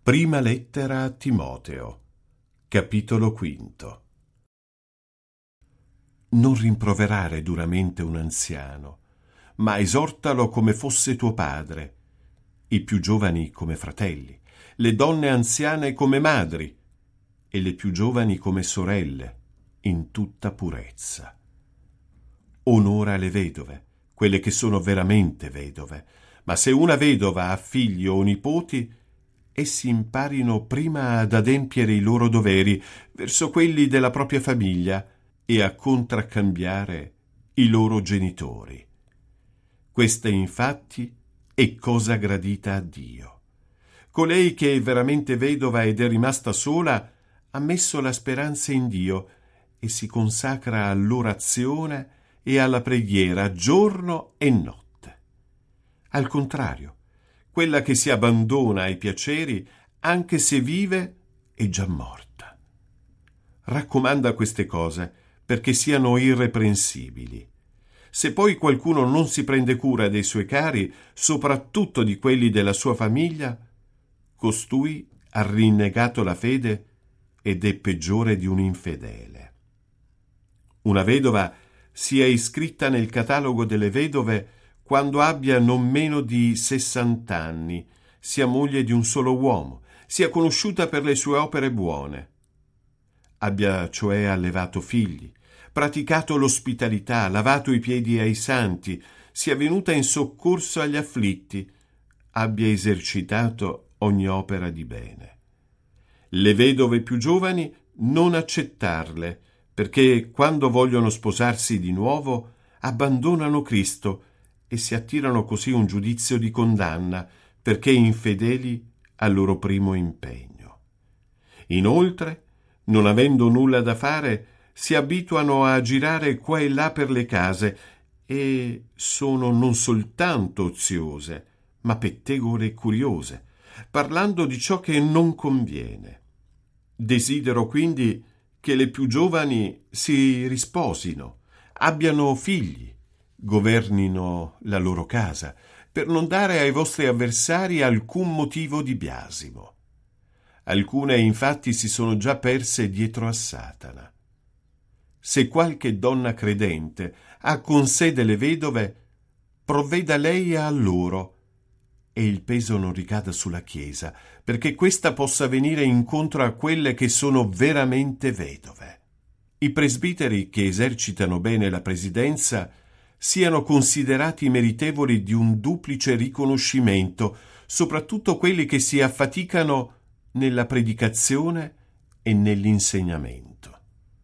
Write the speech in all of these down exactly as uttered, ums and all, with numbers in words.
Prima lettera a Timoteo, capitolo quinto. Non rimproverare duramente un anziano, ma esortalo come fosse tuo padre, i più giovani come fratelli, le donne anziane come madri e le più giovani come sorelle, in tutta purezza. Onora le vedove, quelle che sono veramente vedove, ma se una vedova ha figli o nipoti, essi imparino prima ad adempiere i loro doveri verso quelli della propria famiglia e a contraccambiare i loro genitori. Questa infatti è cosa gradita a Dio. Colei che è veramente vedova ed è rimasta sola ha messo la speranza in Dio e si consacra all'orazione e alla preghiera giorno e notte. Al contrario, quella che si abbandona ai piaceri, anche se vive, è già morta. Raccomanda queste cose perché siano irreprensibili. Se poi qualcuno non si prende cura dei suoi cari, soprattutto di quelli della sua famiglia, costui ha rinnegato la fede ed è peggiore di un infedele. Una vedova sia iscritta nel catalogo delle vedove quando abbia non meno di sessant'anni, sia moglie di un solo uomo, sia conosciuta per le sue opere buone. Abbia cioè allevato figli, praticato l'ospitalità, lavato i piedi ai santi, sia venuta in soccorso agli afflitti, abbia esercitato ogni opera di bene. Le vedove più giovani non accettarle, perché quando vogliono sposarsi di nuovo abbandonano Cristo e si attirano così un giudizio di condanna, perché infedeli al loro primo impegno. Inoltre, non avendo nulla da fare, si abituano a girare qua e là per le case e sono non soltanto oziose, ma pettegole e curiose, parlando di ciò che non conviene. Desidero quindi che le più giovani si risposino, abbiano figli, governino la loro casa, per non dare ai vostri avversari alcun motivo di biasimo. Alcune infatti si sono già perse dietro a Satana. Se qualche donna credente ha con sé delle vedove, provveda lei a loro, e il peso non ricada sulla Chiesa, perché questa possa venire incontro a quelle che sono veramente vedove. I presbiteri che esercitano bene la presidenza siano considerati meritevoli di un duplice riconoscimento, soprattutto quelli che si affaticano nella predicazione e nell'insegnamento.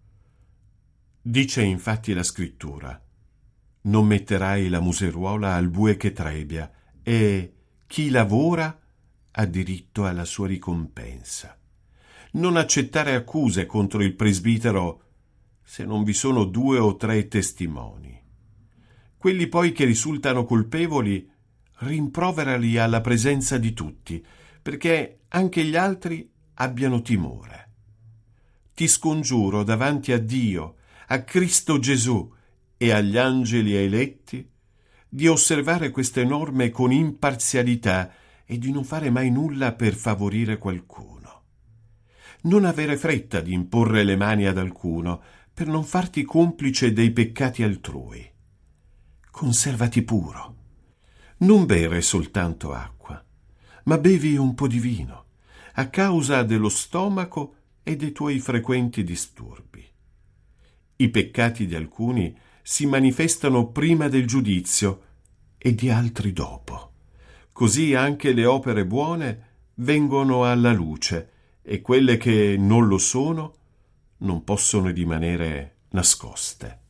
Dice infatti la Scrittura: non metterai la museruola al bue che trebbia, e chi lavora ha diritto alla sua ricompensa. Non accettare accuse contro il presbitero se non vi sono due o tre testimoni. Quelli poi che risultano colpevoli, rimproverali alla presenza di tutti, perché anche gli altri abbiano timore. Ti scongiuro davanti a Dio, a Cristo Gesù e agli angeli eletti di osservare queste norme con imparzialità e di non fare mai nulla per favorire qualcuno. Non avere fretta di imporre le mani ad alcuno per non farti complice dei peccati altrui. Conservati puro. Non bere soltanto acqua, ma bevi un po' di vino, a causa dello stomaco e dei tuoi frequenti disturbi. I peccati di alcuni si manifestano prima del giudizio e di altri dopo. Così anche le opere buone vengono alla luce e quelle che non lo sono non possono rimanere nascoste.